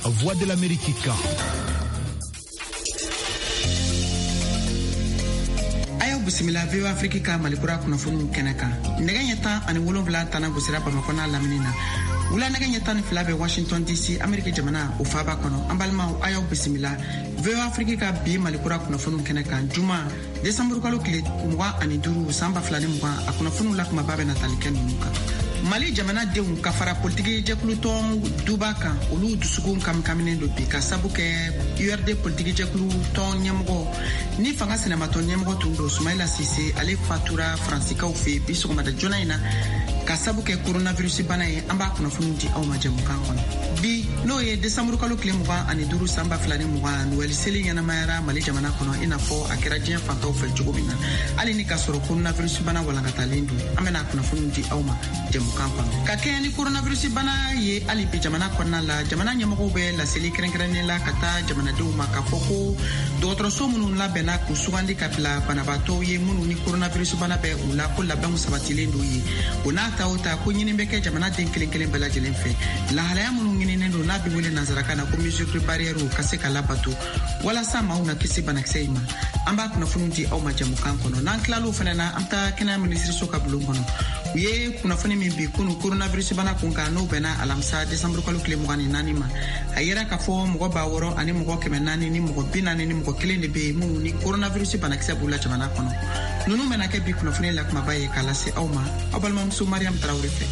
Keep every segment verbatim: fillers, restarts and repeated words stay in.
Voix de l'Amérique. Ayo bisimila V O Afrique ka malikura kunnafoni kɛnɛka. Nɛgɛ ɲɛ tan ani wolonwula tana gosira Bamakɔ n'a laminina. Wula nɛgɛ ɲɛ tan ni fila bɛ Washington D C Amerika jamana o faaba kɔnɔ. An balimaw ayo bisimila V O Afrique ka bi malikura kunnafoni kɛnɛka. Juma Desanburu kalo tile mugan ani duuru san ba fila ni mugan a kunnafoni la kumaba bɛ natali kɛ ninnu kan. Mali jamana denw ka fara politiki jɛkulu tɔn duba kan olu dusukun kamikaminen do bi ka sabu kɛ U R D politiki jɛkulu tɔn ɲɛmɔgɔ ni fanga sinamatɔ ɲɛmɔgɔ tun do Sumaila Sise ale fatura Fransikaw fɛ bi sɔgɔmada joona in na ka sabu kɛ coronavirus bana ye an b'a kunnafoni di aw ma jɛmukan kɔnɔ. Bi n'o ye Desanburu kalo tile mugan ani duuru san ba fila ni mugan Noël seli ɲɛnamayara Mali jamana kɔnɔ i n'a fɔ a kɛra diɲɛ fantaw fɛ cogo min na hali ni ka sɔrɔ coronavirus bana walankatalen do an bɛna kunnafoni di aw ma jɛmukan kɔnɔ. Ka kɛɲɛ ni coronavirus bana ye hali bi jamana kɔnɔna la jamana ɲɛmɔgɔw bɛ laseli kɛrɛnkɛrɛnnen la ka taa jamanadenw ma k'a fɔ ko dɔgɔtɔrɔso minnu labɛnna k'u sugandi ka bila banabaatɔw ye minnu ni coronavirus bana bɛ u la ko labɛnw sabatilen do ye o n'a ta o ta ko ɲini bɛ kɛ jamanaden kelen kelen bɛɛ lajɛlen fɛ lahalaya minnu ɲininen do n'a bɛ wele nansarakan na ko mesure barrière ka se ka labato walasa maaw na kisi banakisɛ in ma an b'a kunnafoni di aw ma jɛmukan kɔnɔ n'an tilal'o fana na an taa kɛnɛya minisiriso ka bulon kɔnɔ u ye kunnafoni min bi kunu coronavirus bana kun kan n'o bɛnna alamisa Desanburu kalo tile mugan ni naani ma a yera k'a fɔ mɔgɔ ba wɔɔrɔ ani mɔgɔ kɛmɛ naani ni mɔgɔ bi naani ni mɔgɔ kelen de bɛ yen minnu ni coronavirus banakisɛ b'u la jamana kɔnɔ ninnu bɛna kɛ bi kunnafoni la kumaba ye k'a lase aw ma aw balimamuso Mariam Tarawele fɛ.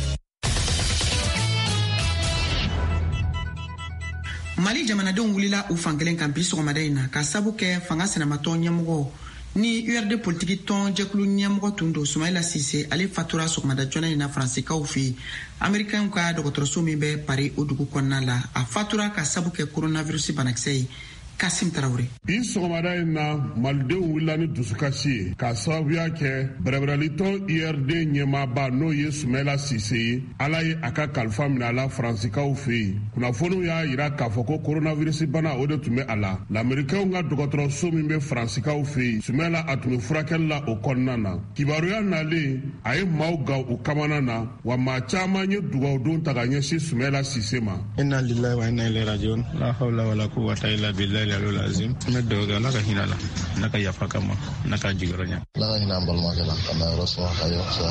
Mali jamanadenw wulila u fankelen kan bi sɔgɔmada in na ka sabu kɛ fanga sinamatɔ ɲɛmɔgɔ ni U R D politiki tɔn jɛkulu ɲɛmɔgɔ tun do Sumaila Sise ale fatura sɔgɔmada joona in na Fransikaw fɛ Amerikɛnw ka dɔgɔtɔrɔso min bɛ Paris o dugu kɔnɔna la a fatura ka sabu kɛ coronavirus banakisɛ ye. Kasim Tarawele. Bi sɔgɔmada in na malidenw wulila ni dusukasi ye k'a sababuya kɛ bɛrɛbɛrɛlitɔn U R D ɲɛmaaba n'o ye Sumaila Sise ye ala ye a ka kalifa minɛ a la Fransikaw fɛ yen kunnafoniw y'a yira k'a fɔ ko coronavirus bana o de tun bɛ a la l'Américains ka dɔgɔtɔrɔso min bɛ Fransikaw fɛ yen Sumaila a tun bɛ furakɛli la o kɔnɔna na kibaruya nalen a ye maaw gaw u kamana na wa maa caman ye dugawudon ta ka ɲɛsin Sumaila Sise ma. Inna lillahi wa inna ilaihi rajiun la hawla wala quwwata illa billahi lazim ne doga naka hinala naka yafa kama naka jigoronya naka hina balma kala kana rasul hayo so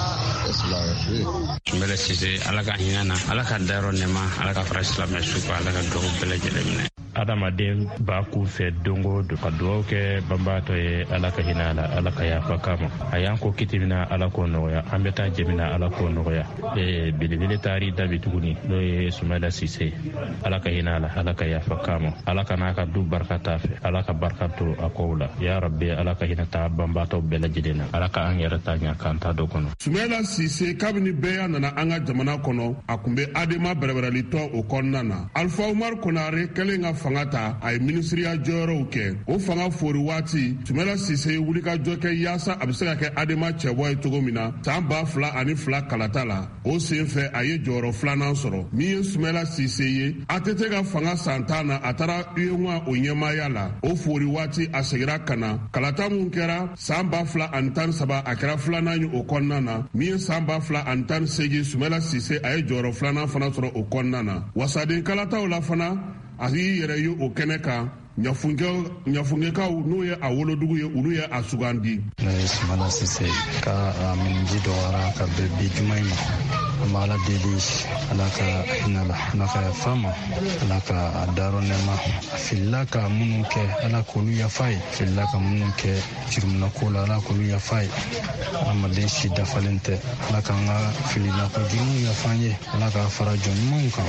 islam Sumaila Sise ala ka hinana ala ka daro nema ala ka fara islam su ala ka dogo bele jelemne adamaden b'a kun fɛ dongo do ka dugawu kɛ banbaatɔ ye ala ka hinɛ a la ala ka yafa kama a y'an ko kiti mina ala k'o nɔgɔya an bɛ taa jɛmina ala k'o nɔgɔya ee belebele taari dabi tuguni n'o ye Sumaila Sise ala ka hinɛ a la ala ka yafa kama ala ka n'a ka du barika t'a fɛ ala ka barika to a kow la ya rabbi ala ka hinɛ ta banbaatɔ bɛɛ lajɛlen na ala ka an yɛrɛ ta ɲa k'an ta dɔ kɔnɔ. Sumaila Sise kabini bɛɛ nana an ka jamana kɔnɔ a kun bɛ adema bɛrɛbɛrɛlitɔn o kɔnɔna na Alpha Umar Konare kɛlen ka fanga ta a ye minisiriya jɔyɔrɔw kɛ o fanga fori waati Sumaila Sise ye wulikajɔ kɛ yaasa a bɛ se ka kɛ adema cɛbɔ ye cogo min na san ba fila ani fila kalata la o senfɛ a ye jɔyɔrɔ filanan sɔrɔ min ye Sumaila Sise ye A T T ka fanga san tan na a taara U E M O A o ɲɛmaaya la o fori waati a segira ka na kalata mun kɛra san ba fila ani tan saba a kɛra filanan ye o kɔnɔna na min ye san ba fila ani tan segin Sumaila Sise a ye jɔyɔrɔ filanan fana sɔrɔ o kɔnɔna na wasaden kalataw la fana a y'i yɛrɛ ye o kɛnɛ kan ɲafunkɛkaw n'o ye a wolodugu ye olu ye a sugandi. Ne ye Sumaila Sise ka a miniji dɔgɔyara ka bɛn bi juma in ma an bɛ ala deli ala ka hinɛ la ala ka yafa ma ala ka a dayɔrɔ nɛɛma a filila ka minnu kɛ ala k'olu yafa ye filila ka minnu kɛ juruminako la ala k'olu yafa ye adamaden si dafalen tɛ ala k'an ka filinako jurumu yafa an ye ala ka fara jɔn ɲumanw kan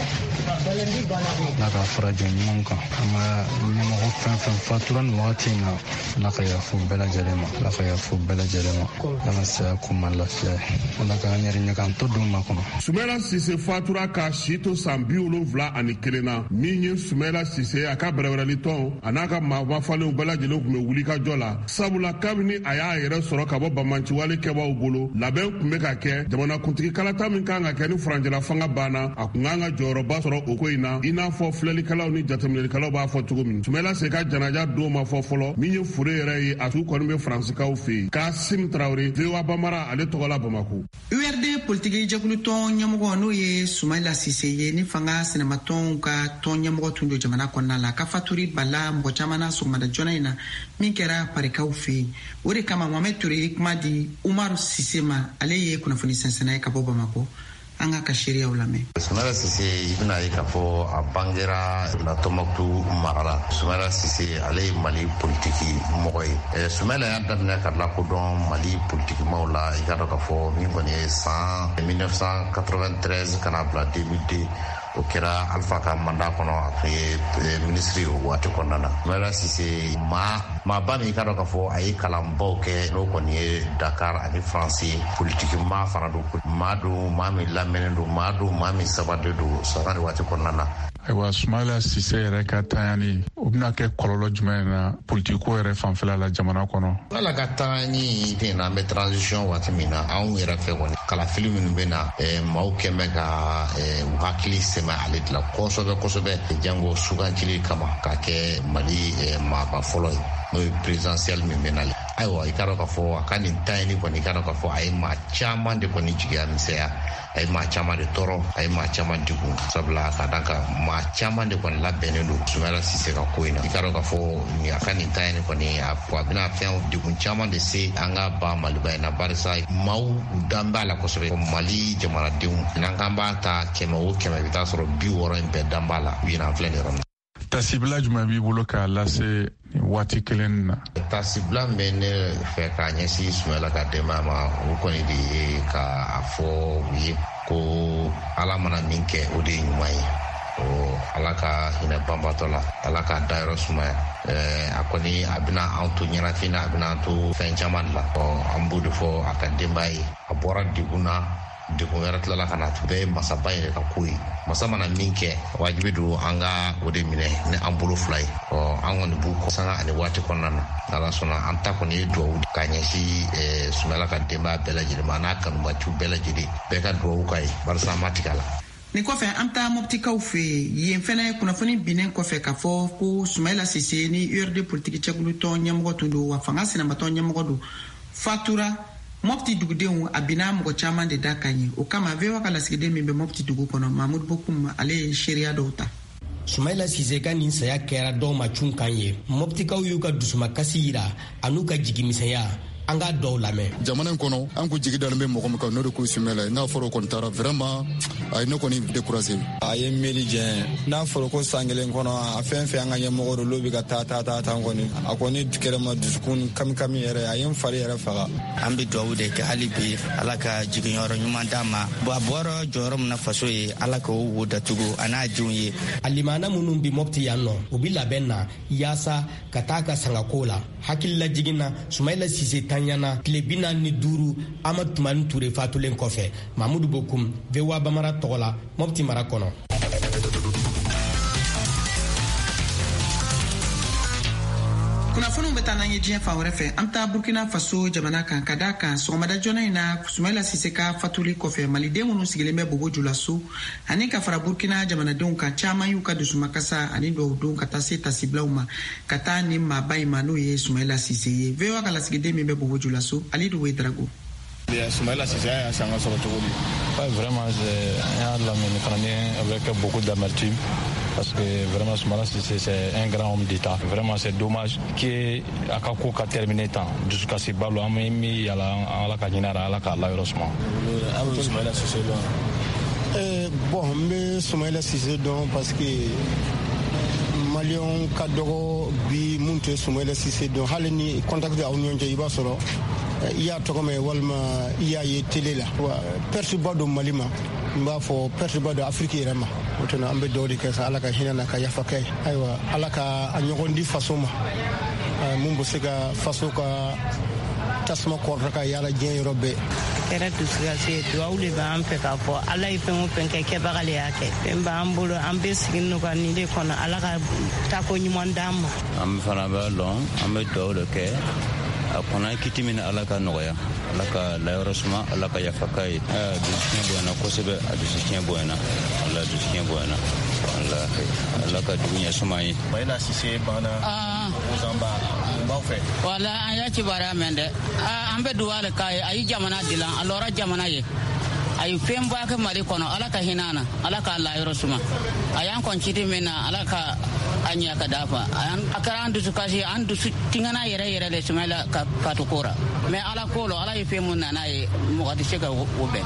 ala ka fara jɔn ɲumanw kan an ma ɲɛmɔgɔ fɛn fɛn fatura nin wagati in na ala ka yafa bɛɛ lajɛlen ma ala ka yafa bɛɛ lajɛlen ma ala ka saya kuma lafiya ye ala ka an yɛrɛ ɲagan to don ma kɔnɔ. Sumaila Sise fatura ka si to san bi wolonwula ani kelen na min ye Sumaila Sise a ka bɛrɛbɛrɛlitɔn a n'a ka maaba falenw bɛɛ lajɛlen tun bɛ wulikajɔ la sabula kabini a y'a yɛrɛ sɔrɔ ka bɔ bamanciwale kɛbaaw bolo labɛn tun bɛ ka kɛ jamanakuntigi kalata min kan ka kɛ ni furanjɛla fanga banna a kun kan ka jɔyɔrɔba sɔrɔ o ko in na i n'a fɔ filɛlikɛlaw ni jateminɛlikɛlaw b'a fɔ cogo min Sumaila Sise ka janaja don ma fɔ fɔlɔ min ye fure yɛrɛ ye a su kɔni bɛ Fransikaw fɛ yen Kasim Tarawele V O A Bamara ale tɔgɔ la Bamako. U U R D politiki jɛkulu tɔn ɲɛmɔgɔ n'o ye Sumaila Sise ye ni fanga sɛnɛmatɔnw ka tɔn ɲɛmɔgɔ tun don jamana kɔnɔna la ka faturi bala mɔgɔ caman na sɔgɔmada joona in na min kɛra parikaw fɛ yen. O de kama Mohamed Ture kuma di Umaru Sise ma, ale ye kunnafoni sɛnsɛnna ye ka bɔ Bamako. An ka seereyaw lamɛn. Sumaila Sise i bɛna ye k'a fɔ a bangera la Tɔnbukutu mara la. Sumaila Sise ale ye Mali politiki mɔgɔ ye. Sumaila y'a daminɛ ka lakodɔn Mali politikimaw la i ka dɔn k'a fɔ min kɔni ye san mille neuf cent quatre-vingt-treize ka na bila deux mille deux. O kɛra Alpha ka manda kɔnɔ a tun ye minisiri o waati kɔnɔna na. Sumaila Sise maa maaba min i ka dɔn k'a fɔ a ye kalanbaw kɛ n'o kɔni ye Dakar ani Faransi politiki maa fana don. Maa don maa min lamɛnnen don, maa don maa min sabalilen don sanga ni waati kɔnɔna na. Ayiwa Sumaila Sise yɛrɛ ka tanyani o bɛna kɛ kɔlɔlɔ jumɛn na politiko yɛrɛ fanfɛla la jamana kɔnɔ? Ala ka tanyani den na an bɛ transition waati min na anw yɛrɛ fɛ kɔni kalafili minnu bɛ na maaw kɛmɛ ka u hakili sɛmɛ ale de la kosɛbɛ kosɛbɛ jango sugantili kama k'a kɛ Mali maaba fɔlɔ ye n'o ye présidentielle min bɛ nalen. Ayiwa i ka dɔn k'a fɔ a ka nin tanyani kɔni i ka dɔn k'a fɔ a ye maa caman de kɔni jigiya misɛnya, a ye maa caman de tɔɔrɔ, a ye maa caman degun sabula ka da kan maa caman de kɔni labɛnnen don Sumaila Sise ka ko in na. I ka dɔn k'a fɔ nin a ka nin tanyani kɔni a bɛna fɛn degun caman de se an ka ba Maliba in na barisa maaw dan b'a la kosɛbɛ. Mali jamanadenw n'an k'an b'a ta kɛmɛ o kɛmɛ i bɛ taa sɔrɔ bi wɔɔrɔ in bɛɛ dan b'a la u ɲinɛ an filɛ nin yɔrɔ min. Tasibila jumɛn b'i bolo k'a lase waati kelen na? Tasibila bɛ ne fɛ k'a ɲɛsin Sumaila ka denbaya ma o kɔni de ye k'a fɔ u ye ko Ala mana min kɛ o de ye ɲuman ye. O Ala ka hinɛ banbatɔ la, Ala ka dayɔrɔ sumaya. A kɔni a bɛna an to ɲɛnafin na, a bɛna an to fɛn caman la. An b'o de fɔ a ka denbaya ye. A bɔra degun na, degun wɛrɛ tilala ka na bɛɛ ye masaba yɛrɛ ka ko ye. Masa mana min kɛ wajibi don an ka o de minɛ ni an bolo fila ye. An kɔni b'u kɔ sanga ani waati kɔnɔna na. Ala sɔnna an ta kɔni ye duwawu ka ɲɛsin Sumaila ka denbaya bɛɛ lajɛlen ma n'a kanubatiw bɛɛ lajɛlen bɛɛ ka duwawu ka ye barisa an ma tigɛ a la. Nin kɔfɛ an taa Moptikaw fɛ yen fɛnɛ kunnafoni binnen kɔfɛ k'a fɔ ko Sumaila Sise ni U R D politiki cɛkulu tɔn ɲɛmɔgɔ tun don wa fanga sɛnɛmatɔn ɲɛmɔgɔ don fatura Mopti dugudenw a binna mɔgɔ caman de da kan ye. O kama V O A ka lasigiden min bɛ Mopti dugu kɔnɔ Mamudu Bokum ale ye seereya dɔw ta. Sumaila Sise ka nin saya kɛra dɔw ma cun kan ye. Moptikaw y'u ka dusumakasi yira a n'u ka jigimisɛnya. An ka dɔw lamɛn. Jamana in kɔnɔ an ko jigi dalen bɛ mɔgɔ min kan n'o de ko Sumaila n'a fɔra o kɔni taara vraiment a ye ne kɔni découragé. A ye mieli jɛn n'a fɔra ko san kelen kɔnɔ a fɛn fɛn an ka ɲɛmɔgɔ don l'o bɛ ka taa taa taa tan kɔni a kɔni kɛra ma dusukun kami kami yɛrɛ a ye n fari yɛrɛ faga. An bɛ duwawu de kɛ hali bi Ala ka jiginyɔrɔ ɲuman d'a ma. Bon a bɔra jɔyɔrɔ min na faso ye Ala k'o wo datugu a n'a denw ye. A limana minnu bi Mopti yan nɔ u bi labɛn na yaasa ka taa ka sangako la hakilila jigin na Sumaila Sise tanyana tile bi naani ni duuru Amadu Tumani Ture fatulen kɔfɛ. Mamudu Bokum V O A Bamara tɔgɔ la Mopti mara kɔnɔ. Kunnafoniw bɛ taa n'an ye diɲɛ fan wɛrɛ fɛ an taa Burkina Faso jamana kan ka d'a kan sɔgɔmada joona in na Sumaila Sise ka fatuli kɔfɛ maliden minnu sigilen bɛ Bobo-Dioula so ani ka fara Burkina jamanadenw kan caman y'u ka dusumakasa ani dɔw don ka taa se tasibilaw ma ka taa ni maaba in ma n'o ye Sumaila Sise ye. V O A ka lasigiden min bɛ Bobo-Dioula so Ali Duwe Drago. Sumaila Sise y'a sanga sɔrɔ cogo di? Ouais, vraiment, on a l'amené avec beaucoup d'amertume. Parce que vraiment, Sumaila Sise, c'est un grand homme d'État. Vraiment, c'est dommage qu'Akako a terminé tant. Jusqu'à ce ballon, on a mis à la Kaninara, à la Kala, heureusement. Sumaila Sise, bon, mais Sumaila Sise, parce que Malion ka dɔgɔ bi mun tɛ Sumaila Sise dɔn hali ni contact aw ni ɲɔgɔn cɛ i b'a sɔrɔ i y'a tɔgɔ mɛn walima i y'a ye télé la wa perte ba don Mali ma n b'a fɔ perte ba don Afrique yɛrɛ ma o tuma an bɛ dugawu de kɛ sa Ala ka hinɛ na ka yafa kɛ ye ayiwa Ala ka a ɲɔgɔn di faso ma mun bɛ se ka faso ka tasuma kɔrɔta ka yaala diɲɛ yɔrɔ bɛɛ. Kɛra dusukasi ye duwawu de b'an fɛ k'a fɔ Ala ye fɛn o fɛn kɛ kɛbaga le y'a kɛ fɛn b'an bolo an bɛ sigi n'o kan nin de kɔnɔ Ala ka tako ɲuman d'an ma. An fana b'a dɔn an bɛ duwawu de kɛ a kɔnɔ kiti min Ala ka nɔgɔya Ala ka layɔrɔ suma Ala ka yafa k'a ye a dusukun bonyana kosɛbɛ a dusukun bonyana Ala dusukun bonyana Ala ka dugu ɲɛ suma ye. Sumaila Sise banna Mozamba b'aw fɛ. Wala an y'a kibaruya mɛn dɛ an bɛ dugawu de k'a ye a ye jamana dilan a lɔra jamana ye ay femba ka mari kono ala ka hinana ala ka la yoro suma ayan kon kiti mena ala ka anya ka dafa ayan akaran du kasi an du tingana yere yere le suma la ka patukora me ala kolo ala femu na na e mo ati sega wobe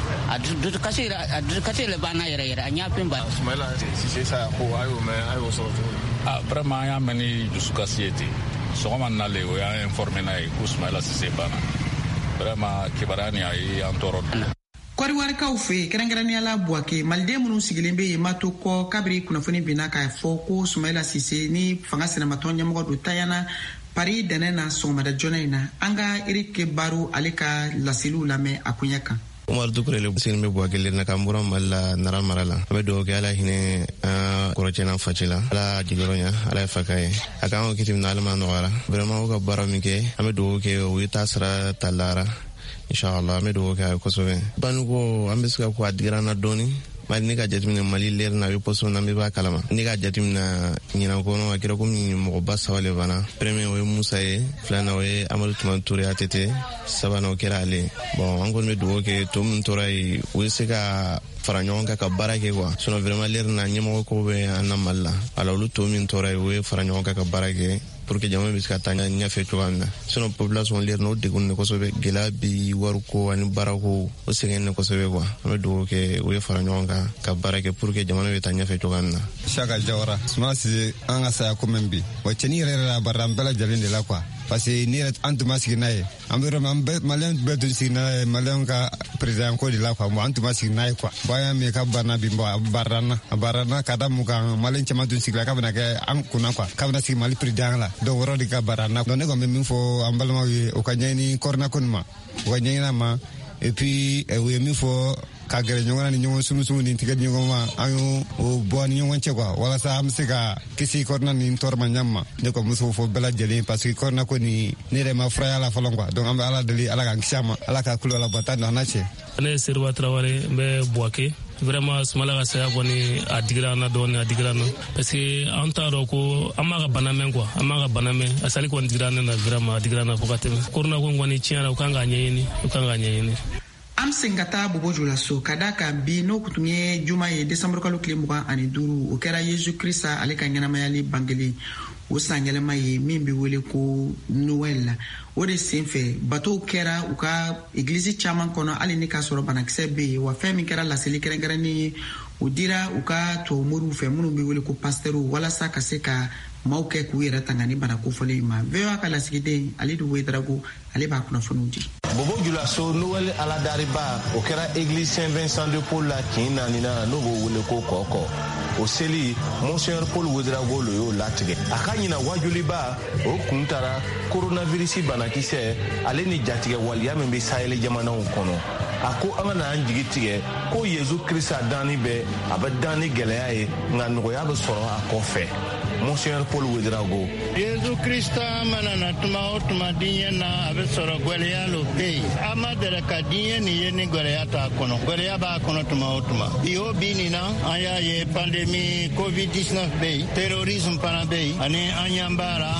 adu kasi adu kasi le bana yere yere anya femba Ismaila si c'est ça ko ayo me ayo so ah vraiment ya mani du sukasieti so man na le o ya informer na e Ismaila si c'est bana vraiment kibarani ay antoro kɔriwari kaw fe kɛrɛnkɛrɛnnenya la buwake maliden minnu sigilen be yen mato kɔ kabiri kunnafoni binna k'a fɔ ko sumayila sise ni fanga sɛnɛmatɔn ɲɛmɔgɔ do tayana pari dɛnɛ na sɔgɔmada joona in na an ka erike baro ale ka laseliw lamɛn a kuɲɛ kan. Umar Dukurele sini be buwake lerna kambura malla nara marala abe do ke ala hine korocena facila ala jigoronya ala fakaye akan kitim na alma noara vraiment ko bara mi ke abe do ke wi tasra talara inshallah me do ka ko so ban ko ambeska ko adirana doni mali ni ka jatimina mali leer na yo poso na me ba kalama ni ka jatimina nyina ko no akira ko mi mo ba sawale bana premier we musa e flana we amadou tumantoure atete sabana o kerale bon angol me do ke to mun toray we seka faranyon ka barake quoi sono vraiment leer na nyimo ko be anamalla ala lu to min toray we faranyon ka barake pour que jama biska tanya nya fe tuwana sono population leer no de gonne ko sobe gelabi waruko ani barako o segen ko sobe quoi me do ke we faranyon ka ka barake pour que jama be tanya fe tuwana shaka jawara suma si anga sa ko membi wa teni rera baram bela jalinde la quoi parce que ni antuma signaye ambero mambe malen bedu signaye malen ka president ko di la quoi mo antuma signaye quoi baya me ka barna bimbo barana barana kada muka malen chama dun sigla ka bana ke am kuna quoi ka bana sig mali president la do woro di ka barana do ne ko me fo ambalma wi o ka nyani korna kunma o nyina ma et puis we mi fo kagere nyongana ni nyongo sunu sunu ni tiga nyongo ma ayo o bo ni nyongo nche kwa wala sa amsika kisi korna ni torma nyamma ne ko muso fo bela jeli parce que korna ko ni ni re ma fraya la falon kwa donc amba ala deli ala kan kishama ala ka kulo la batana na che ne Serwa Traoré be boake vraiment smala ka saya koni adigra na doni adigra no parce que antaro ko amaga baname quoi amaga baname asali ko adigra na vraiment adigra na fokate korna ko ngoni chiana ukanga nyeni ukanga nyeni am sengata bobo jula so kadaka bi no kutumye juma ye december kalo klimuka ani duru o kera Yesu Krista ale ka ngana mayali bangeli o sangele maye mimbi wele ko Noel o de senfe bato kera u ka église chaman kono ale ni ka soro banakse be wa femi kera la seli kera kera ni o dira u ka to muru fe munu be wele ko pasteur wala sa ka se ka mauke ku yera tangani bana ko fole ma vewa kala sigide ale du wedrago ale ba kuna fonuji bobo jula so Noel ala dariba o kera église Saint Vincent de Paul la kina nina no go wele ko koko o seli Monseigneur Paul wedrago lo yo latige akanyina wajuli ba o kuntara coronavirus banakise ale ni jatige waliya membe sayele jamana kono ako amana anjigitige ko Yesu Krista dani be abadani geleya nga noya be soro akofe Monseigneur Paul Wedrago. Yesu Krista manana tuma otuma dinye na abe soro gweleya lo be. Ama dere ka dinye ni yeni gweleya ta kono. Gweleya ba kono tuma otuma. Iyo bini na aya ye pandemi covid nineteen be. Terrorism pana be. Ani anyambara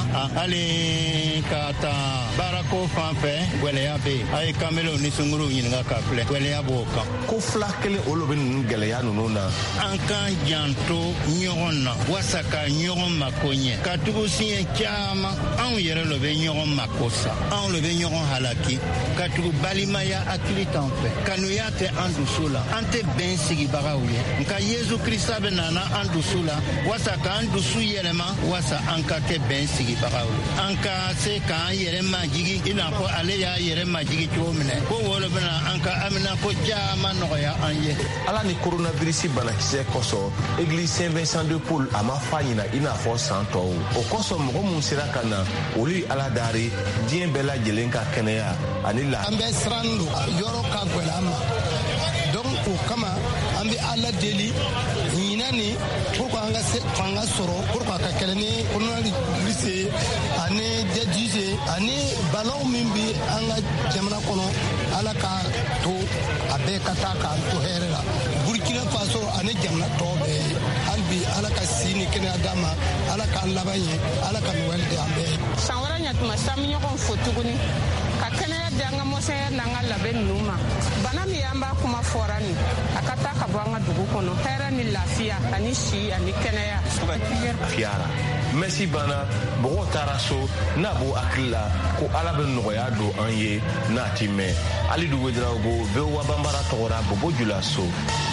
ale kata barako fanfe gweleya be. Ay kamelo ni sunguru yinga ka ple. Gweleya boka. Ko flakele olobe ngeleya nununa. Anka janto nyona wasaka nyona makonye katugo siye chama an yere lo be nyogon makosa an lo be nyogon halaki katugo balimaya akilitan fe kanuyate andu sula ante ben sigi bagawye nka Yesu Krista be nana andu sula wasa ka andu su yelema wasa anka ke ben sigi bagawye anka se ka yere majigi ina ko ale ya yere majigi chomne ko wolo bena anka amina ko jama no ya anye ala ni coronavirus banakise koso église Saint Vincent de Paul ama fanyina ina fo santo o koso mo mun sira kana oli ala dari dien bela jelen ka keneya anila ambe srandu yoro ka gwelama donc o kama ambe ala deli nyinani pourquoi anga se fanga soro pourquoi ka keleni onali lycée ane dedise ane balon mimbi anga jamana kono ala ka to abe kata ka to herera Burkina Faso ane jamana to be albi ala ka sini kene adama ala ka labanye ala ka welde ambe sanwara nyatuma sami nyokon fotuguni ka kene janga mose nanga laben numa bana mi amba kuma forani akata ka banga dugu kono hera ni lafia ani shi ani kenaya fiara Messi bana bogo taraso na bo akilla ko ala be nogoya do anye na time ali du wedra go be wa bambara tora bobo julaso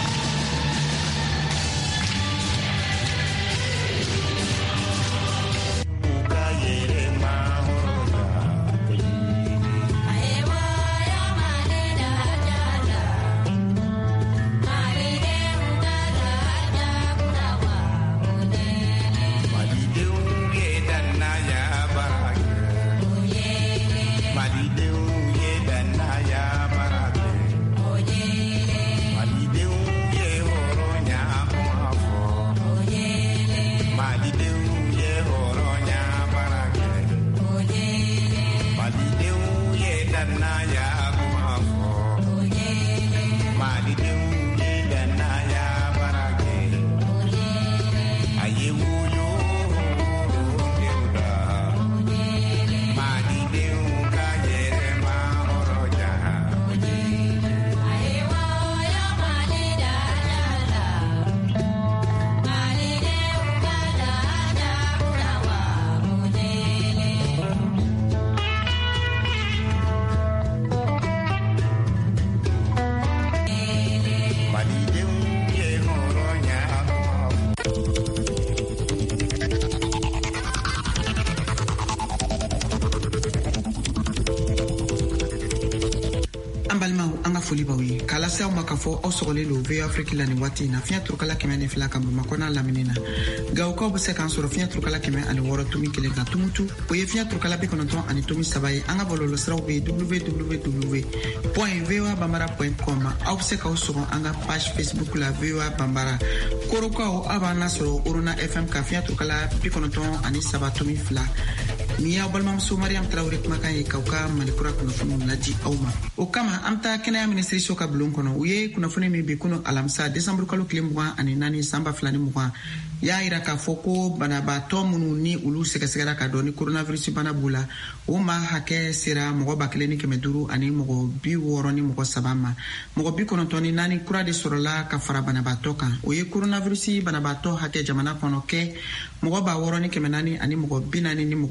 foli bawi kala sa ma ka fo o sogole lo ve Afrique la ni wati na fiya turkala keme ne fila kam ma kona la menina ga ko bo se kan soro fiya turkala keme ani woro tumi kele ga tumutu o ye fiya turkala be kono ton ani tumi sabaye anga bolo lo sra w w w point v o a bambara point com au se ka o soro anga page Facebook la V O A Bambara koro ko abana soro uruna F M ka fiya turkala be kono ton ani sabatumi fila Mia balmam so Mariam Traoré maka e kawka malikura kuna funu laji awma o kama amta kena ministry soka blon kono uye kuna funu mi be kuno alamsa December kalo klemwa ani nani samba flani mwa ya ira ka foko bana ba to munu ni ulu sega sega ka doni coronavirus bana bula o ma hake sira mo ba clinique meduru ani mo bi woro ni mo sabama mo bi kono toni nani kura de sorola ka fara bana ba toka uye coronavirus bana ba to hake jamana kono ke mo ba woro ni kemenani ani mo binani ni mo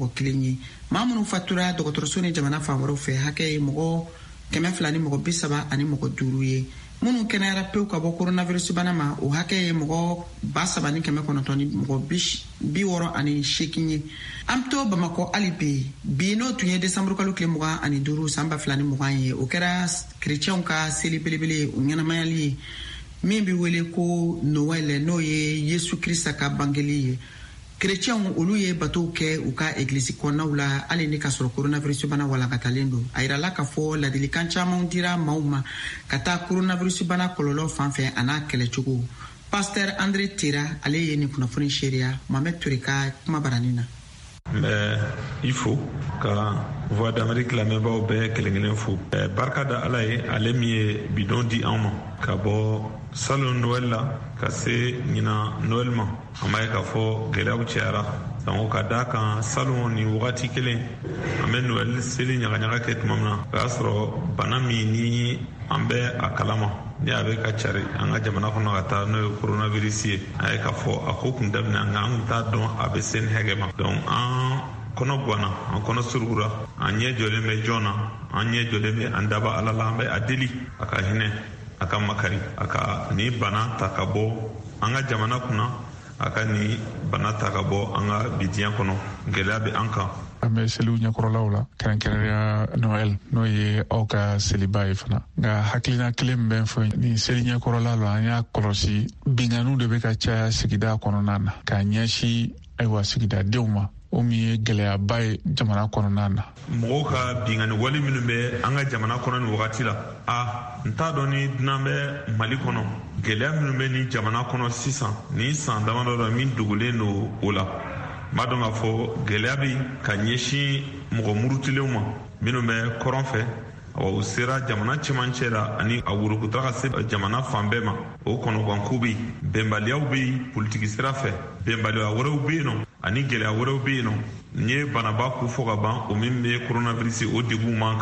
Mamunu fatura dɔgɔtɔrɔso ni jamana fan wɛrɛw fɛ hakɛ ye mɔgɔ kɛmɛ fila ni mɔgɔ bi saba ani mɔgɔ duuru ye minnu kɛnɛyara pewu ka bɔ coronavirus bana ma o hakɛ ye mɔgɔ ba saba ni kɛmɛ kɔnɔntɔn ni mɔgɔ bi wɔɔrɔ ani seegin ye an to Bamakɔ hali bi bi n'o tun ye décembre kalo tile mugan ani duuru san ba fila ni mugan ye o kɛra kerecɛnw ka seli belebele o ɲɛnamayali ye min bi wele ko Noël n'o ye Yesu Krista ka bangeli ye Chrétiens olu ye bateau kɛ u ka église kɔnɔnaw la hali ni ka sɔrɔ coronavirus bana walakatalen don a yirala ka fɔ ladilikan caman dira maaw ma ka taa coronavirus bana kɔlɔlɔ fan fɛ a n'a kɛlɛcogo Pasteur André Tera ale ye nin kunnafoni seereya Mohamed Touré ka kuma barani na. Mais il faut ka Voix d'Amérique lamɛnbaaw bɛɛ kelen kelen fo barika da ala ye ale min ye bidon di an ma ka bɔ salon Noël la ka se ɲina Noël ma an b'a ye k'a fɔ gɛlɛyaw cayara donc ka da kan salon ni wagati kelen an bɛ Noël seli ɲagaɲaga kɛ tuma min na o y'a sɔrɔ bana min ni an bɛ a kalama ni a bɛ ka cari an ka jamana kɔnɔ ka taa n'o ye coronavirus ye a ye k'a fɔ a ko kun daminɛ nka an kun t'a dɔn a bɛ se nin hakɛ ma donc an kɔnɔ guanna an kɔnɔ surugura an ɲɛ jɔlen bɛ jɔn na an ɲɛ jɔlen bɛ an daba ala la an bɛ a deli a ka hinɛ a ka makari a ka ni bana ta ka bɔ an ka jamana kunna a ka ni bana ta ka bɔ an ka bi diɲɛ kɔnɔ gɛlɛya bɛ an kan. An bɛ seliw ɲɛkɔrɔlaw la kɛrɛnkɛrɛnya Noël n'o ye aw ka seliba ye fana nka hakilina kelen min bɛ n fɔ ni seli ɲɛkɔrɔla la an y'a kɔlɔsi binganiw de bɛ ka caya sigida kɔnɔna na k'a ɲɛsin ayiwa sigidadenw ma o min ye gɛlɛyaba ye jamana kɔnɔna na. Mɔgɔw ka bingani wale minnu bɛ an ka jamana kɔnɔ ni wagati la a n t'a dɔn ni dunan bɛ Mali kɔnɔ gɛlɛya minnu bɛ ni jamana kɔnɔ sisan ni san damadɔ la min dogolen don o la n b'a dɔn k'a fɔ gɛlɛya bɛ ka ɲɛsin mɔgɔ murutilenw ma minnu bɛ kɔrɔn fɛ o sera jamana cɛmancɛ la ani a worokota ka se jamana fan bɛɛ ma o kɔnɔganko bɛ yen bɛnbaliyaw bɛ yen politiki sira fɛ bɛnbaliya wɛrɛw bɛ yen nɔ ani gɛlɛya wɛrɛw bɛ yen nɔ n ye banaba ko fɔ ka ban o min bɛ coronavirus o degun man kan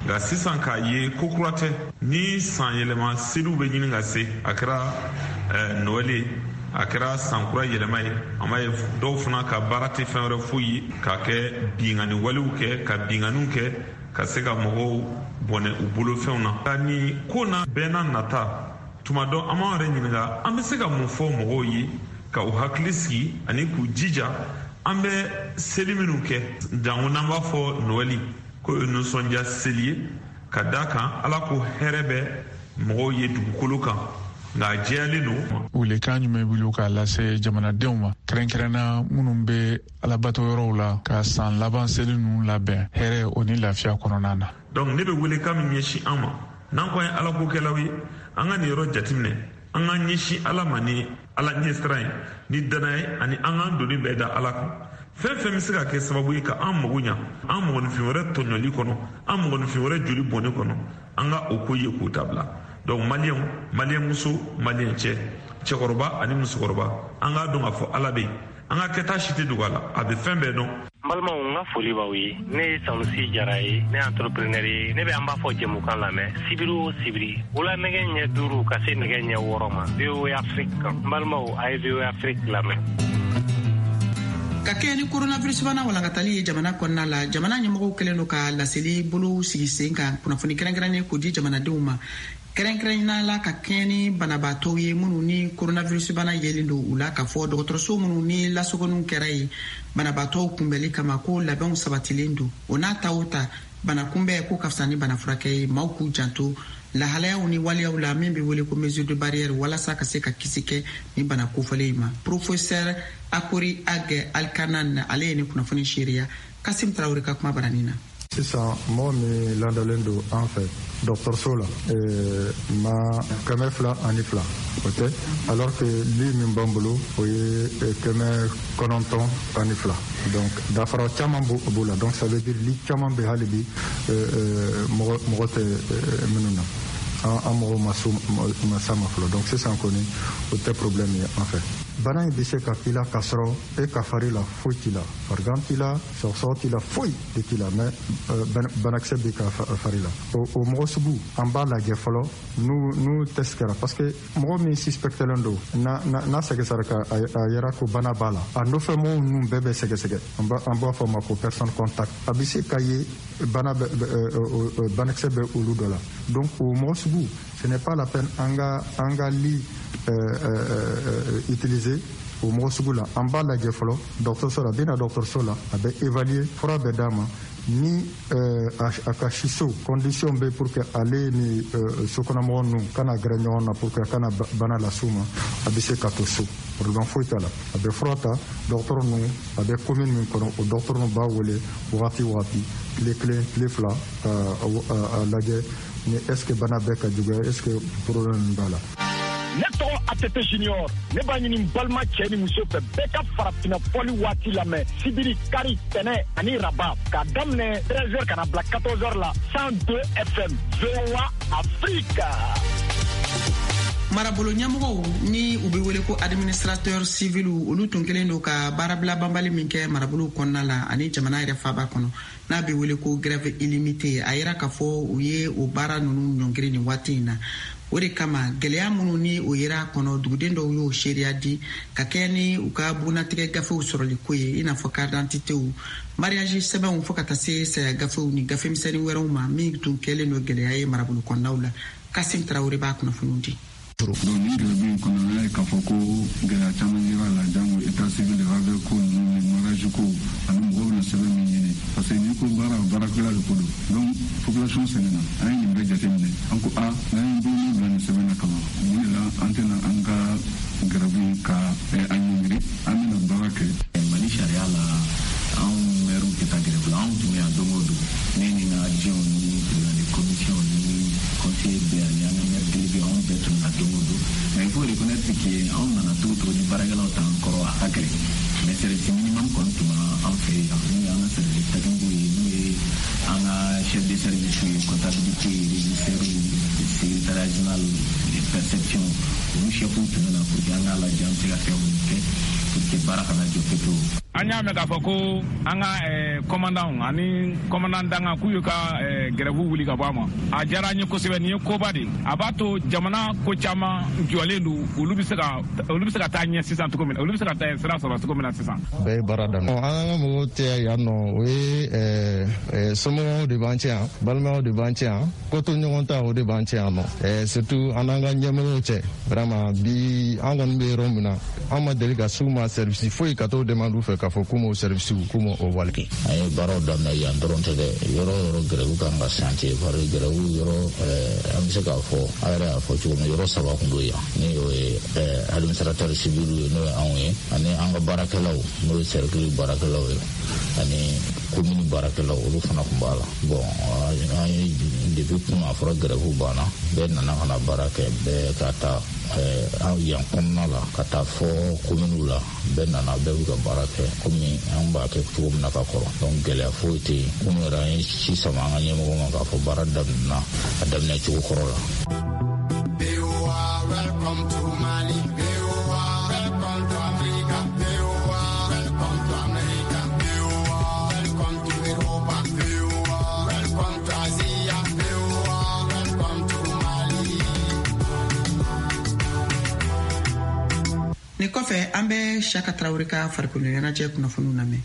nka sisan k'a ye ko kura tɛ ni san yɛlɛma seliw bɛ ɲini ka se a kɛra nɔgɔlen a kɛra sankura yɛlɛma ye a ma ye dɔw fana ka baara tɛ fɛn wɛrɛ foyi ye ka kɛ bingani walew kɛ ka binganiw kɛ ka se ka mɔgɔw bɔnɛ u bolofɛnw na ka nin ko na bɛɛ n'a nata tuma dɔ an b'an yɛrɛ ɲininka an bɛ se ka mun fɔ mɔgɔw ye ka u hakili sigi ani k'u jija an bɛ seli minnu kɛ jango n'an b'a fɔ nɔgɔli ko ye nisɔndiya seli ye ka da kan ala ko hɛrɛ bɛ mɔgɔw ye dugukolo kan nka jɛyalen don. Welekan jumɛn bolo k'a lase jamanadenw ma kɛrɛnkɛrɛnna minnu bɛ alabato yɔrɔw la ka san laban seli ninnu labɛn hɛrɛ o ni lafiya kɔnɔna na. donc ne bɛ welekan min ɲɛsin an ma n'an ko an ye alakokɛlaw ye an ka nin yɔrɔ jateminɛ an ka ɲɛsin ala ma ni ala ɲɛsira ye ni dana ye ani an k'an doni bɛɛ da ala kan. fɛn fɛn bɛ se ka kɛ sababu ye ka an mago ɲa an mɔgɔninfin wɛrɛ tɔɲɔli kɔnɔ an mɔgɔninfin wɛrɛ joli bɔnni kɔnɔ an ka o ko ye k'o dabila. donc maliyɛnw maliyɛn muso maliyɛn cɛ cɛkɔrɔba ani musokɔrɔba an k'a dɔn k'a fɔ ala bɛ yen an ka kɛta si tɛ dogo a la a bɛ fɛn bɛɛ dɔn. n balimaw n ka foli b'aw ye ne ye sanusi jara ye ne ye entrepreneur ye ne bɛ an b'a fɔ jɛmukan lamɛn sibiri o sibiri wula nɛgɛ ɲɛ duuru ka se nɛgɛ ɲɛ wɔɔrɔ ma V O A Afrique kan n balimaw a ye V O A Afrique lamɛn. ka kɛ ni coronavirus bana walankatali ye jamana kɔnɔna la jamana ɲɛmɔgɔw kɛlen don ka laseli bolo sigi sen kan kunnafoni kɛrɛnkɛrɛnnen k'o di jamanadenw ma kɛrɛnkɛrɛnnenya la ka kɛɲɛ ni banabaatɔw ye minnu ni coronavirus bana yelen don u la k'a fɔ dɔgɔtɔrɔso minnu ni lasogoniw kɛra ye banabaatɔw kunbɛli kama ko labɛnw sabatilen don o n'a ta o ta bana kunbɛn ko ka fisa ni bana furakɛ ye maaw k'u janto lahalayaw ni waleyaw la min bɛ wele ko mesure de barrière walasa ka se ka kisi kɛ ni bana kofɔlen ma professeur Akori Agɛ Alkanan ale ye ni kunnafoni seereya Kasim Tarawele ka kuma baranin na. sisan mɔgɔ min ladalen don an fɛ dɔgɔtɔrɔso la ma kɛmɛ fila ani fila o tɛ alors que li min b'an bolo o ye kɛmɛ kɔnɔntɔn ani fila donc dafara caman b'o la donc ça veut dire li caman bɛ hali bi mɔgɔ tɛ minnu na an mɔgɔw ma s'a ma fɔlɔ donc sisan kɔni o tɛ problème ye an fɛ. bana in bɛ se ka k'i la k'a sɔrɔ e ka fari la foyi t'i la farigan t'i la sɔgɔsɔgɔ t'i la foyi de t'i la mais banakisɛ b'i ka fari la o mɔgɔ sugu an b'a lajɛ fɔlɔ n'u test kɛra parce que mɔgɔ min suspectelen don n'a sɛgɛsɛgɛra k'a yɛrɛ ko bana b'a la a nɔfɛmɔgɔw ninnu bɛɛ bɛ sɛgɛsɛgɛ an b'a fɔ o ma ko personne contact a bɛ se ka ye bana banakisɛ bɛ olu dɔ la donc o mɔgɔ sugu ce n'est pas la peine an ka li utiliser o mɔgɔ sugu la an b'a lajɛ fɔlɔ dɔgɔtɔrɔso la a bɛ na dɔgɔtɔrɔso la a bɛ évaluer fura bɛ d'a ma ni a ka siso condition bɛ pour que ale ni sokɔnɔmɔgɔ ninnu kana gɛrɛ ɲɔgɔn na pour que a kana bana las'u ma a bɛ se ka to so problème foyi t'a la a bɛ fura ta dɔgɔtɔrɔ ninnu a bɛ commune min kɔnɔ o dɔgɔtɔrɔ ninnu b'a wele wagati wagati tile kelen tile fila a lajɛ ni est ce que bana bɛɛ ka juguya est ce que problème min b'a la. ne tɔgɔ A T T Junior ne b'a ɲini balima cɛ ni muso fɛ bɛɛ ka farafinna fɔli waati lamɛn sibiri kari tɛnɛ ani raba k'a daminɛ treize heures kana bila quatorze heures la cent deux F M V O A Afrique. marabolo ɲɛmɔgɔw ni u bɛ wele ko administrateur civil olu tun kelen don ka baarabila banbali min kɛ marabolo kɔnɔna la ani jamana yɛrɛ faaba kɔnɔ n'a bɛ wele ko grève illimité a yɛrɛ k'a fɔ u ye o baara ninnu ɲɔngiri nin waati in na o de kama gɛlɛya minnu ni o yera kɔnɔ duguden dɔw y'o seereya di ka kɛ ni u ka bunatigɛ gafew sɔrɔli ko ye i n'a fɔ carte d'identité mariage sɛbɛnw fo ka taa se saya gafew ni gafemisɛnnin wɛrɛw ma min tun kɛlen don gɛlɛya ye marabolo kɔnɔnaw la Kasim Tarawele b'a kunnafoniw di. donc ni gɛlɛya in kɔnɔ n'a ye k'a fɔ ko gɛlɛya caman yera la jango état civil ravɛ ko ninnu ni mariage ko ani mɔgɔw bɛna sɛbɛn min ɲini parce que n'i ko baara baarakɛla de ko don donc population sɛgɛnna an ye nin bɛɛ jateminɛ an ko a n'an ye boloni bila nin sɛbɛn na kama mun de la an tɛna an ka gɛrɛbu ka an ɲɛmiri an bɛna baara kɛ. mali sariya la anw mɛriw tɛ taa gɛrɛbu la anw tun bɛ yan don o don ne ni n ka adjoint ni président de commission ni conseiller bɛɛ ani an ka maire délégué anw bɛɛ tun na don o don mais il faut reconnaître que anw nana cogo cogo ni baarakɛlaw t'an kɔrɔ a ka gɛlɛn mais service minimum kɔni tun b'an fɛ yan n'o ye an ka service technique ye n'o ye an ka chef de service ye comptabilité régisseur secrétariat général perception olu chefs tun nana pour que an k'a lajɛ an bɛ se ka fɛn minnu kɛ pour que baara kana jɔ pepewu. an y'a mɛn k'a fɔ ko an ka kɔmandanw ani kɔmandan danga k'u y'u ka gɛrɛfu wuli ka bɔ a ma a diyara an ye kosɛbɛ nin ye koba de a b'a to jamana ko caman jɔlen don olu bɛ se ka olu bɛ se ka taa ɲɛ sisan cogo min na olu bɛ se ka taa sira sɔrɔ cogo min na sisan. bɛɛ ye baara daminɛ an ka mɔgɔw tɛ yan nɔ o ye somɔgɔw de b'an cɛ yan balimaw de b'an cɛ yan ko to ɲɔgɔn ta o de b'an cɛ yan nɔ surtout an n'an ka ɲɛmɔgɔw cɛ vraiment bi an kɔni bɛ yɔrɔ min na an ma deli ka s'u ma service foyi ka t'o demande fɛ k'a fɔ k'u m'o service k'u m'o wale. an ye baaraw daminɛ yan dɔrɔn tɛ dɛ yɔrɔ yɔrɔ gɛrɛw kan ka chantier parce que gɛrɛw yɔrɔ an bɛ se k'a fɔ a yɛrɛ y'a fɔ cogo min yɔrɔ saba kun don yan ni o ye administrateur civil ye n'o ye anw ye ani an ka baarakɛlaw n'o ye cercle baarakɛlaw ye ani commune baarakɛlaw olu fana kun b'a la bon an ye depuis kun a fɔra gɛrɛw banna bɛɛ nana ka na baara kɛ bɛɛ ka taa an yan kɔnɔna la ka taa fɔ kominiw la bɛɛ nana bɛɛ bɛ ka baara kɛ komi an b'a kɛ cogo min na ka kɔrɔ donc gɛlɛya foyi tɛ yen kunun yɛrɛ an ye si sama an ka ɲɛmɔgɔ ma k'a fɔ baara daminɛna a daminɛ cogo kɔrɔ la. ni kɔfɛ an bɛ Siyaka Tarawele ka farikolo ɲɛnajɛ kunnafoniw lamɛn.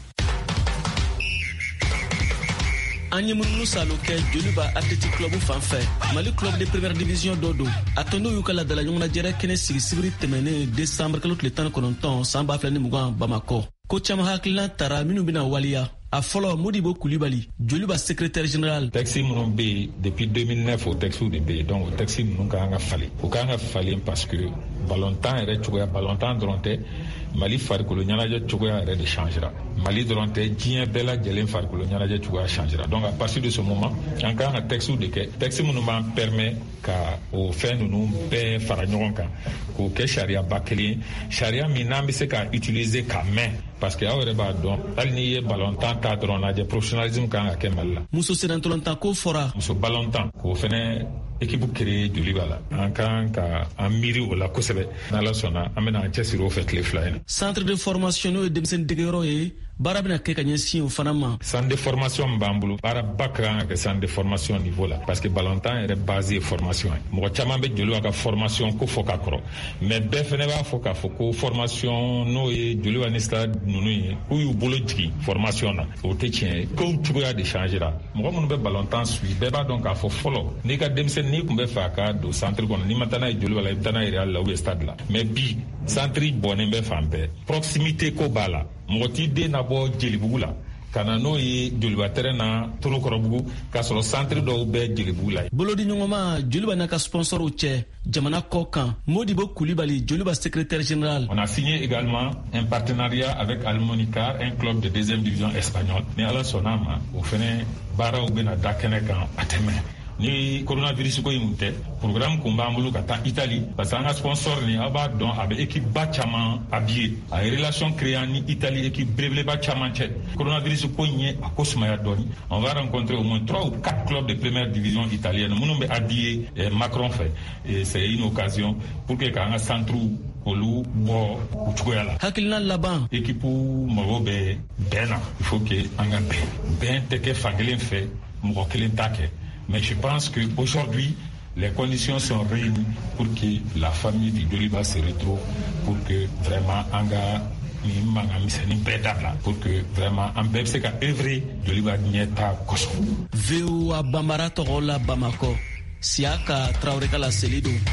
an ye munumunu salo kɛ joliba athletic club fan fɛ Mali club de première division dɔ don a tɔndenw y'u ka ladala ɲɔgɔnnajɛrɛ kɛnɛ sigi sibiri tɛmɛnen décembre kalo tile tan ni kɔnɔntɔn san ba fila ni mugan Bamakɔ ko caman hakilina tara minnu bɛna waliya a fɔlɔ Modibo Kulibali joliba secrétaire général. Taxi minnu bɛ yen depuis deux mille neuf o taxi de bɛ yen donc o taxi ninnu ka kan ka falen o ka kan ka falen parce que ballontan yɛrɛ cogoya ballontan dɔrɔn tɛ Mali farikolo ɲɛnajɛ cogoya yɛrɛ de changera Mali dɔrɔn tɛ diɲɛ bɛɛ lajɛlen farikolo ɲɛnajɛ cogoya changera donc à partir de ce moment an ka kan ka taxi de kɛ taxi minnu b'an permet ka o fɛn ninnu bɛɛ fara ɲɔgɔn kan k'o kɛ sariyaba kelen sariya min n'an bɛ se ka utiliser ka mɛn parce que aw yɛrɛ b'a dɔn hali n'i ye ballontan ta dɔrɔn lajɛ professionnalisme kan ka kɛ Mali la. muso senatɔlɔntan ko fɔra. muso ballontan k'o fɛnɛ équipe créée joliba la an kan ka an miiri o la kosɛbɛ n'Ala sɔnna an bɛna an cɛsiri o fɛ tile fila in na. centre de formation n'o ye denmisɛnnin degeyɔrɔ ye baara bɛna kɛ ka ɲɛsin o fana ma. centre de formation min b'an bolo baaraba ka kan ka kɛ centre de formation niveau la parce que ballontan yɛrɛ base ye formation ye mɔgɔ caman bɛ joliba ka formation ko fɔ ka kɔrɔ mais bɛɛ fɛnɛ b'a fɔ k'a fɔ ko formation n'o ye joliba ni stade ninnu ye k'u y'u bolo jigin formation na o tɛ tiɲɛ ye kow cogoya de changera mɔgɔ minnu bɛ ballontan suit bɛɛ b'a dɔn k'a fɔ fɔlɔ n'i ka denmisɛnnin n'i tun bɛ fɛ a ka don centre kɔnɔ n'i ma taa n'a ye joliba la i bɛ taa n'a ye Real la ou bien stade la mais bi centre bɔnnen bɛ fan bɛɛ proximité ko b'a la mɔgɔ t'i den nabɔ Jelibugu la ka na n'o ye joliba terrain na Torokɔrɔbugu k'a sɔrɔ centre dɔw bɛ Jelibugu la. bolodi ɲɔgɔnma joliba n'a ka sponsorw cɛ jamana kɔ kan Modibo Kulibali joliba secrétaire général. On a signé également un partenariat avec Almonicar, un club de deuxième division espagnol ni Ala sɔnna ma o fɛnɛ baaraw bɛna da kɛnɛ kan a tɛmɛ ni coronavirus ko in tɛ programme kun b'an bolo ka taa Italie parce que an ka sponsor ni aw b'a dɔn a bɛ équipe ba caman habillé a ye relation créer ni Italie équipe belebeleba caman cɛ coronavirus ko in ye a ko sumaya dɔɔni on va rencontrer au moins trois ou quatre clubs de première division italienne minnu bɛ habillé Macron fɛ et c'est une occasion pour que k'an ka centre olu bɔ o cogoya la. hakilina laban. équipe mago bɛ bɛn na il faut que an ka bɛn bɛn tɛ kɛ fankelen fɛ mɔgɔ kelen t'a kɛ. Mais je pense qu'aujourd'hui, les conditions sont réunies pour que la famille du Joliba se retrouve, pour que vraiment Anga ni manga miseni bedabla, pour que vraiment en bɛ se ka œuvrer Joliba ɲɛta kosɔn. V O A Bambara tɔgɔ la Bamakɔ, Siyaka Tarawele ka laseli don.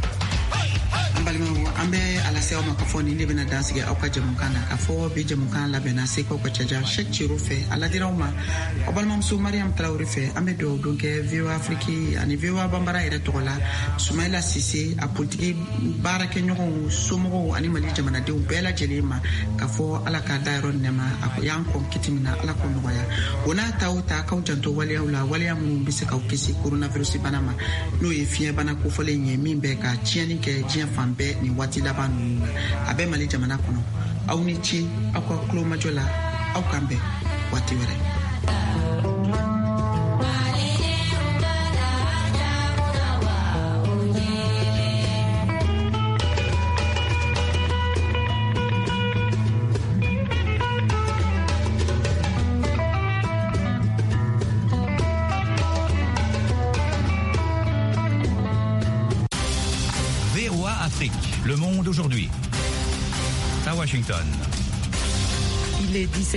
an balimaw an bɛ ala se aw ma ka fɔ ni ne bɛna dansigi aw ka jamukan na ka fɔ bi jamukan labɛnna sekaw ka caja Cheikh Ciro fɛ ala diraw ma aw balimamuso Mariam Tarawele fɛ an bɛ dugawu don kɛ V O A Afrique ani V O A Bambara yɛrɛ tɔgɔ la Sumayila Sise a politiki baarakɛɲɔgɔnw somɔgɔw ani Mali jamanadenw bɛɛ lajɛlen ma ka fɔ ala ka da yɔrɔ nɛma a y'an kɔn kiti min na ala k'o nɔgɔya o n'a ta o ta k'aw janto waleyaw la waleya minnu bɛ se k'aw kisi coronavirus bana ma n'o ye fiɲɛ bana kofɔlen ye min bɛ ka tiɲɛni kɛ diɲɛ fan bɛɛ ni waati laban ninnu na a bɛ Mali jamana kɔnɔ aw ni ci aw ka kulomajɔ la aw kan bɛn waati wɛrɛ. Le Monde aujourd'hui. À Washington. Il est dix-sept